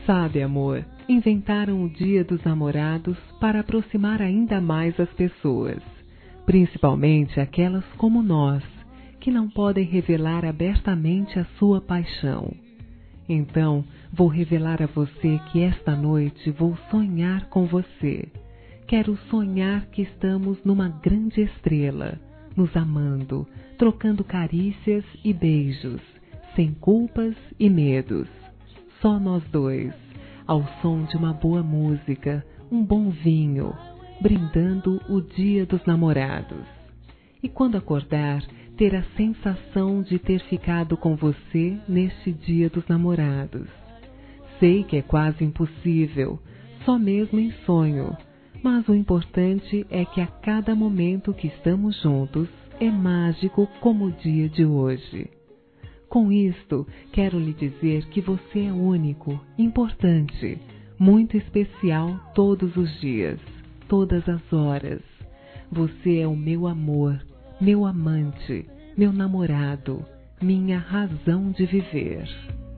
Sabe, amor, inventaram o Dia dos Namorados para aproximar ainda mais as pessoas, principalmente aquelas como nós, que não podem revelar abertamente a sua paixão. Então, vou revelar a você que esta noite vou sonhar com você. Quero sonhar que estamos numa grande estrela, nos amando, trocando carícias e beijos, sem culpas e medos. Só nós dois, ao som de uma boa música, um bom vinho, brindando o Dia dos Namorados. E quando acordar, ter a sensação de ter ficado com você neste Dia dos Namorados. Sei que é quase impossível, só mesmo em sonho, mas o importante é que a cada momento que estamos juntos é mágico como o dia de hoje. Com isto, quero lhe dizer que você é único, importante, muito especial todos os dias, todas as horas. Você é o meu amor, meu amante, meu namorado, minha razão de viver.